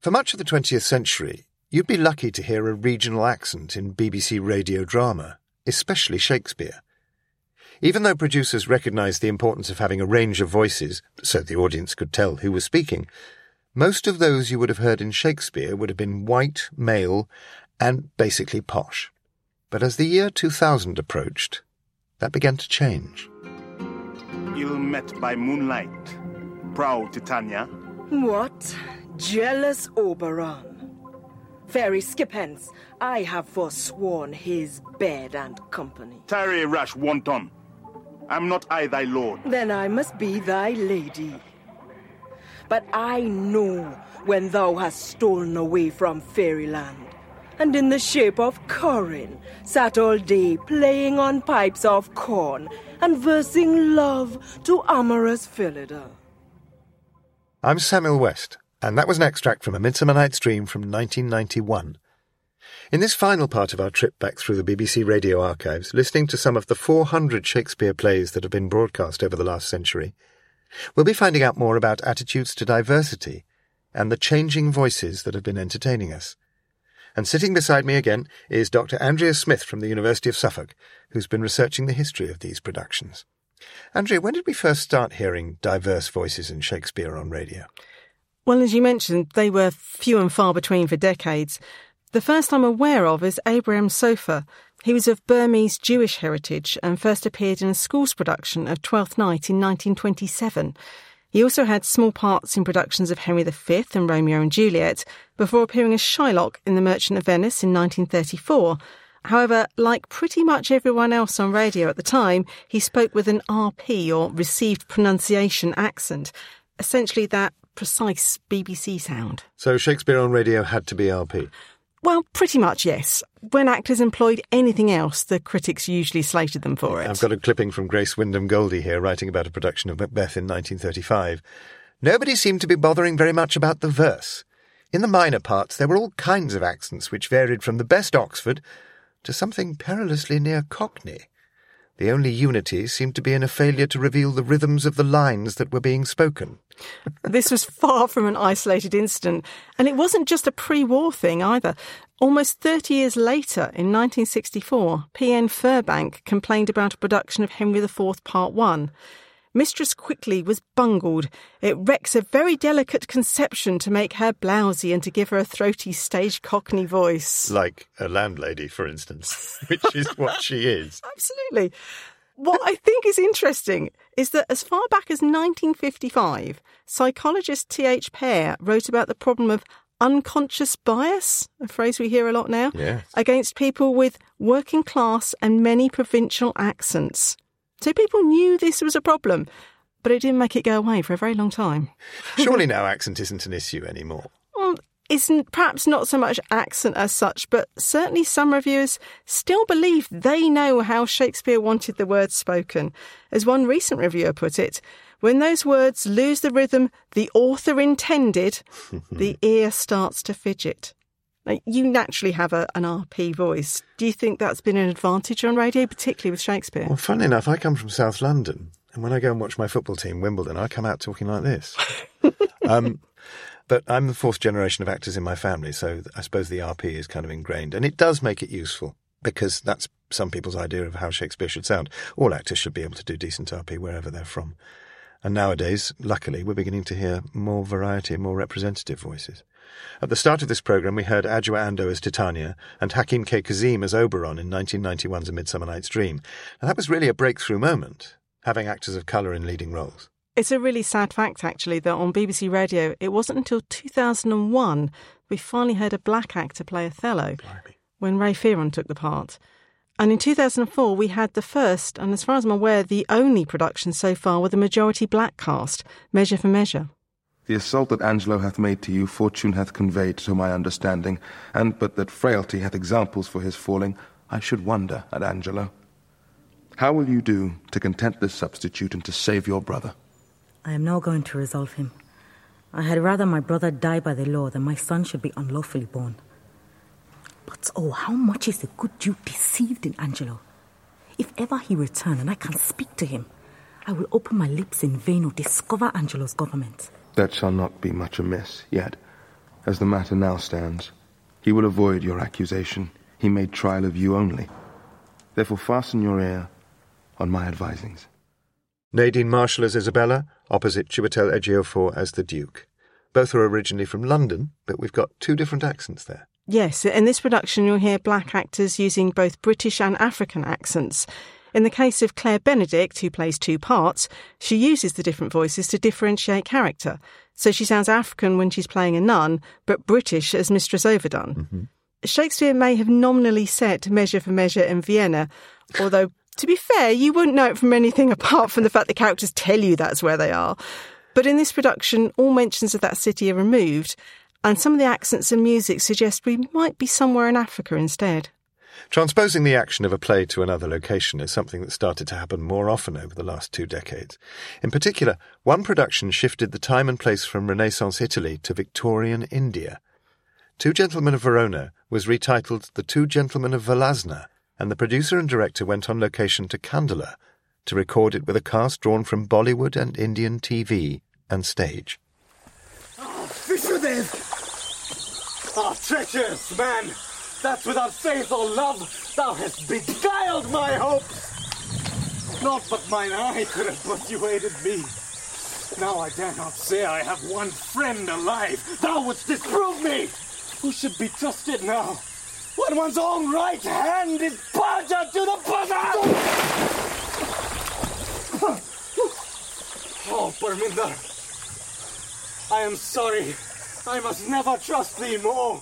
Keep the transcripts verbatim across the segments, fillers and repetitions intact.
For much of the twentieth century, you'd be lucky to hear a regional accent in B B C radio drama, especially Shakespeare. Even though producers recognised the importance of having a range of voices, so the audience could tell who was speaking, most of those you would have heard in Shakespeare would have been white, male, and basically posh. But as the year two thousand approached, that began to change. Ill met by moonlight, proud Titania. What? Jealous Oberon. Fairy Skippence, I have forsworn his bed and company. Tarry, rash wanton. I'm not I thy lord. Then I must be thy lady. But I know when thou hast stolen away from fairyland, and in the shape of Corin, sat all day playing on pipes of corn and versing love to amorous Philida. I'm Samuel West, and that was an extract from A Midsummer Night's Dream from nineteen ninety-one. In this final part of our trip back through the B B C radio archives, listening to some of the four hundred Shakespeare plays that have been broadcast over the last century, we'll be finding out more about attitudes to diversity and the changing voices that have been entertaining us. And sitting beside me again is Doctor Andrea Smith from the University of Suffolk, who's been researching the history of these productions. Andrea, when did we first start hearing diverse voices in Shakespeare on radio? Well, as you mentioned, they were few and far between for decades. The first I'm aware of is Abraham Sofa. He was of Burmese Jewish heritage and first appeared in a school's production of Twelfth Night in nineteen twenty-seven. He also had small parts in productions of Henry the Fifth and Romeo and Juliet, before appearing as Shylock in The Merchant of Venice in nineteen thirty-four. However, like pretty much everyone else on radio at the time, he spoke with an R P, or received pronunciation accent, essentially that precise B B C sound. So Shakespeare on radio had to be R P? Well, pretty much, yes. When actors employed anything else, the critics usually slated them for it. I've got a clipping from Grace Wyndham Goldie here, writing about a production of Macbeth in nineteen thirty-five. Nobody seemed to be bothering very much about the verse. In the minor parts, there were all kinds of accents which varied from the best Oxford to something perilously near Cockney. The only unity seemed to be in a failure to reveal the rhythms of the lines that were being spoken. This was far from an isolated incident, and it wasn't just a pre-war thing either. Almost thirty years later, in nineteen sixty-four, P N Furbank complained about a production of Henry the Fourth Part One. Mistress Quickly was bungled. It wrecks a very delicate conception to make her blousy and to give her a throaty stage Cockney voice. Like a landlady, for instance, which is what she is. Absolutely. What I think is interesting is that as far back as nineteen fifty-five, psychologist T H Pear wrote about the problem of unconscious bias, a phrase we hear a lot now, yes, against people with working class and many provincial accents. So people knew this was a problem, but it didn't make it go away for a very long time. Surely now accent isn't an issue anymore. Well, isn't perhaps not so much accent as such, but certainly some reviewers still believe they know how Shakespeare wanted the words spoken. As one recent reviewer put it, when those words lose the rhythm the author intended, the ear starts to fidget. Now, you naturally have a, an R P voice. Do you think that's been an advantage on radio, particularly with Shakespeare? Well, funnily enough, I come from South London, and when I go and watch my football team, Wimbledon, I come out talking like this. um, but I'm the fourth generation of actors in my family, so I suppose the R P is kind of ingrained, and it does make it useful, because that's some people's idea of how Shakespeare should sound. All actors should be able to do decent R P wherever they're from. And nowadays, luckily, we're beginning to hear more variety, more representative voices. At the start of this programme, we heard Adjoa Andoh as Titania and Hakim K. Kazim as Oberon in nineteen ninety-one's A Midsummer Night's Dream. And that was really a breakthrough moment, having actors of colour in leading roles. It's a really sad fact, actually, that on B B C Radio, it wasn't until two thousand one we finally heard a black actor play Othello, Blimey, when Ray Fearon took the part. And in two thousand four, we had the first, and as far as I'm aware, the only production so far with a majority black cast, Measure for Measure. The assault that Angelo hath made to you, fortune hath conveyed to my understanding, and but that frailty hath examples for his falling, I should wonder at Angelo. How will you do to content this substitute and to save your brother? I am now going to resolve him. I had rather my brother die by the law than my son should be unlawfully born. But oh, how much is the good Duke deceived in Angelo? If ever he return and I can speak to him, I will open my lips in vain or discover Angelo's government. That shall not be much amiss, yet, as the matter now stands, he will avoid your accusation. He made trial of you only. Therefore fasten your ear on my advisings. Nadine Marshall as Isabella, opposite Chiwetel Ejiofor as the Duke. Both are originally from London, but we've got two different accents there. Yes, in this production you'll hear black actors using both British and African accents. In the case of Claire Benedict, who plays two parts, she uses the different voices to differentiate character. So she sounds African when she's playing a nun, but British as Mistress Overdone. Mm-hmm. Shakespeare may have nominally set Measure for Measure in Vienna, although, to be fair, you wouldn't know it from anything apart from the fact the characters tell you that's where they are. But in this production, all mentions of that city are removed, and some of the accents and music suggest we might be somewhere in Africa instead. Transposing the action of a play to another location is something that started to happen more often over the last two decades. In particular, one production shifted the time and place from Renaissance Italy to Victorian India. Two Gentlemen of Verona was retitled The Two Gentlemen of Velazna, and the producer and director went on location to Kandala to record it with a cast drawn from Bollywood and Indian T V and stage. Ah, Visudev! Ah, treacherous man! That without faith or love thou hast beguiled my hopes! Not but mine eye could have persuaded me. Now I dare not say I have one friend alive. Thou wouldst disprove me! Who should be trusted now, when one's own right hand is perjured to the bosom? Oh, Parminder, I am sorry. I must never trust thee more.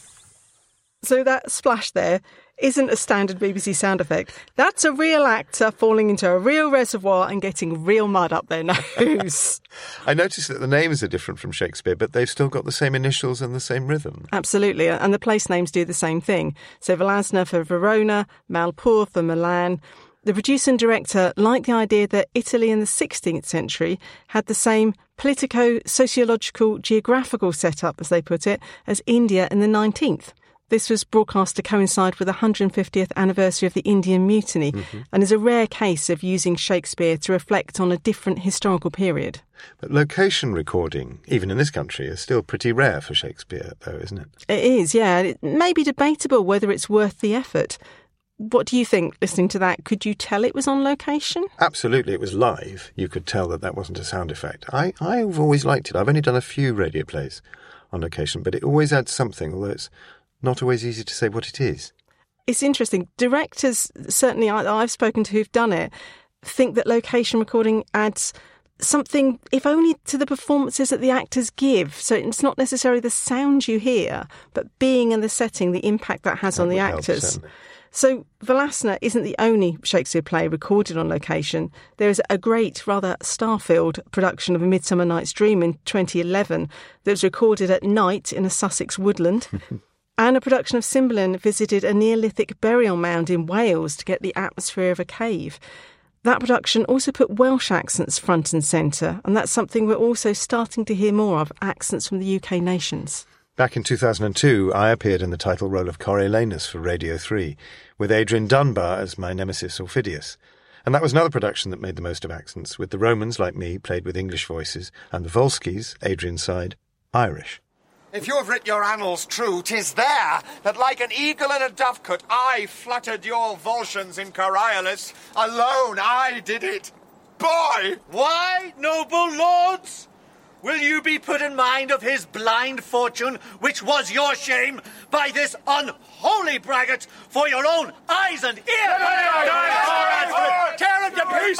So that splash there isn't a standard B B C sound effect. That's a real actor falling into a real reservoir and getting real mud up their nose. I noticed that the names are different from Shakespeare, but they've still got the same initials and the same rhythm. Absolutely, and the place names do the same thing. So Velazna for Verona, Malpur for Milan. The producer and director liked the idea that Italy in the sixteenth century had the same politico-sociological geographical setup, as they put it, as India in the nineteenth. This was broadcast to coincide with the one hundred fiftieth anniversary of the Indian Mutiny, mm-hmm. and is a rare case of using Shakespeare to reflect on a different historical period. But location recording, even in this country, is still pretty rare for Shakespeare, though, isn't it? It is, yeah. It may be debatable whether it's worth the effort. What do you think, listening to that? Could you tell it was on location? Absolutely, it was live. You could tell that that wasn't a sound effect. I, I've always liked it. I've only done a few radio plays on location, but it always adds something, although it's not always easy to say what it is. It's interesting. Directors, certainly I've spoken to who've done it, think that location recording adds something, if only to the performances that the actors give. So it's not necessarily the sound you hear, but being in the setting, the impact that has that on the actors. Help, so Velazna isn't the only Shakespeare play recorded on location. There is a great, rather star-filled production of A Midsummer Night's Dream in twenty eleven that was recorded at night in a Sussex woodland. And a production of Cymbeline visited a Neolithic burial mound in Wales to get the atmosphere of a cave. That production also put Welsh accents front and centre, and that's something we're also starting to hear more of, accents from the U K nations. Back in two thousand two, I appeared in the title role of Coriolanus for Radio three, with Adrian Dunbar as my nemesis Aufidius. And that was another production that made the most of accents, with the Romans, like me, played with English voices, and the Volskis, Adrian's side, Irish. If you have writ your annals true, 'tis there that like an eagle in a dovecote I fluttered your Volscians in Coriolis. Alone I did it. Boy! Why, noble lords? Will you be put in mind of his blind fortune, which was your shame, by this unholy braggart for your own eyes and ears? Tear him to pieces!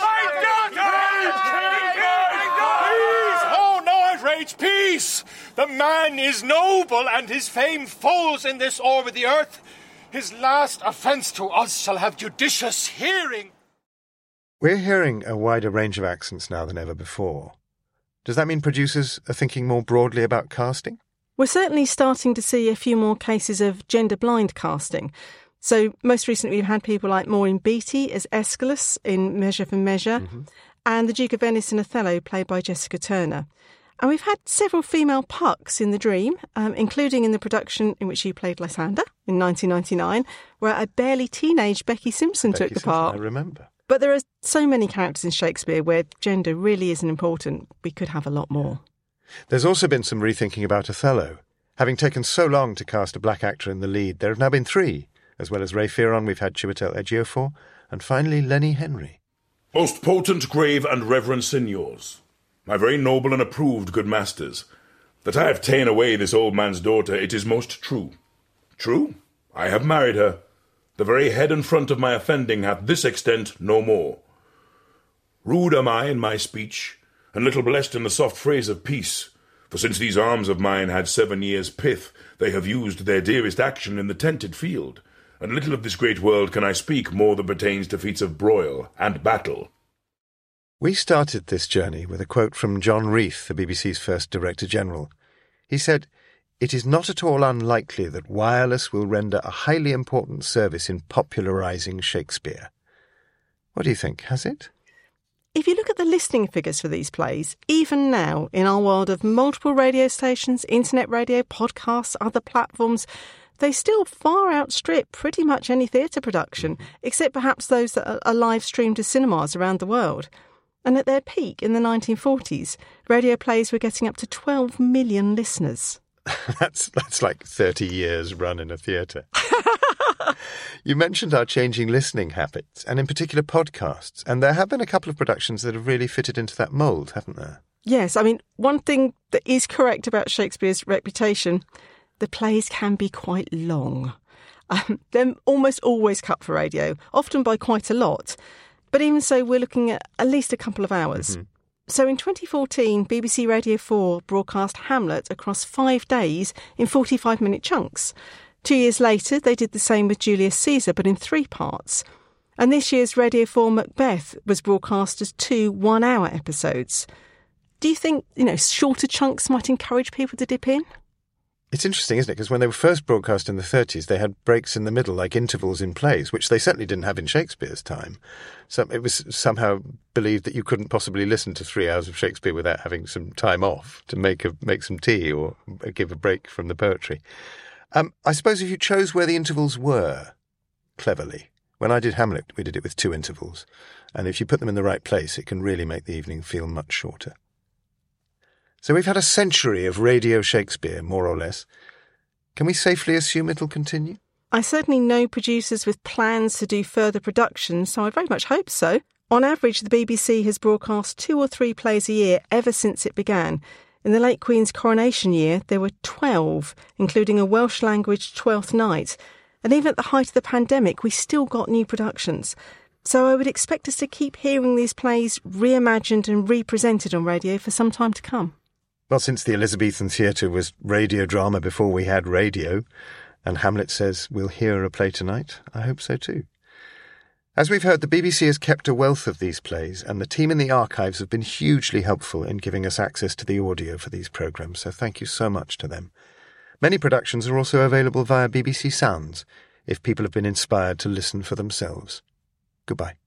Oh, no outrage, peace! The man is noble, and his fame falls in this orb of the earth. His last offence to us shall have judicious hearing. We're hearing a wider range of accents now than ever before. Does that mean producers are thinking more broadly about casting? We're certainly starting to see a few more cases of gender-blind casting. So most recently we've had people like Maureen Beattie as Aeschylus in Measure for Measure, mm-hmm. and the Duke of Venice in Othello, played by Jessica Turner. And we've had several female Pucks in The Dream, um, including in the production in which she played Lysander in nineteen ninety-nine, where a barely teenage Becky Simpson Becky took the Simpson, part. I remember. But there are so many characters in Shakespeare where gender really isn't important. We could have a lot more. There's also been some rethinking about Othello. Having taken so long to cast a black actor in the lead, there have now been three. As well as Ray Fearon, we've had Chiwetel Ejiofor, and finally Lenny Henry. Most potent, grave, and reverend signors, my very noble and approved good masters, that I have ta'en away this old man's daughter, it is most true. True, I have married her. The very head and front of my offending hath this extent no more. Rude am I in my speech, and little blessed in the soft phrase of peace, for since these arms of mine had seven years' pith, they have used their dearest action in the tented field, and little of this great world can I speak more than pertains to feats of broil and battle. We started this journey with a quote from John Reith, the B B C's first Director-General. He said, "It is not at all unlikely that wireless will render a highly important service in popularising Shakespeare." What do you think? Has it? If you look at the listening figures for these plays, even now, in our world of multiple radio stations, internet radio, podcasts, other platforms, they still far outstrip pretty much any theatre production, except perhaps those that are live streamed to cinemas around the world. And at their peak in the nineteen forties, radio plays were getting up to twelve million listeners. that's that's like thirty years run in a theatre. You mentioned our changing listening habits, and in particular podcasts, and there have been a couple of productions that have really fitted into that mould, haven't there? Yes, I mean, one thing that is correct about Shakespeare's reputation, the plays can be quite long. Um, they're almost always cut for radio, often by quite a lot. But even so, we're looking at at least a couple of hours. Mm-hmm. So in twenty fourteen, B B C Radio four broadcast Hamlet across five days in forty-five minute chunks. Two years later, they did the same with Julius Caesar, but in three parts. And this year's Radio four Macbeth was broadcast as two one-hour episodes. Do you think, you know, shorter chunks might encourage people to dip in? It's interesting, isn't it? Because when they were first broadcast in the thirties, they had breaks in the middle, like intervals in plays, which they certainly didn't have in Shakespeare's time. So it was somehow believed that you couldn't possibly listen to three hours of Shakespeare without having some time off to make a, make some tea or give a break from the poetry. Um, I suppose if you chose where the intervals were, cleverly. When I did Hamlet, we did it with two intervals. And if you put them in the right place, it can really make the evening feel much shorter. So we've had a century of radio Shakespeare, more or less. Can we safely assume it'll continue? I certainly know producers with plans to do further productions, so I very much hope so. On average, the B B C has broadcast two or three plays a year ever since it began. In the late Queen's coronation year, there were twelve, including a Welsh-language Twelfth Night. And even at the height of the pandemic, we still got new productions. So I would expect us to keep hearing these plays reimagined and represented on radio for some time to come. Well, since the Elizabethan theatre was radio drama before we had radio, and Hamlet says we'll hear a play tonight, I hope so too. As we've heard, the B B C has kept a wealth of these plays, and the team in the archives have been hugely helpful in giving us access to the audio for these programmes, so thank you so much to them. Many productions are also available via B B C Sounds, if people have been inspired to listen for themselves. Goodbye.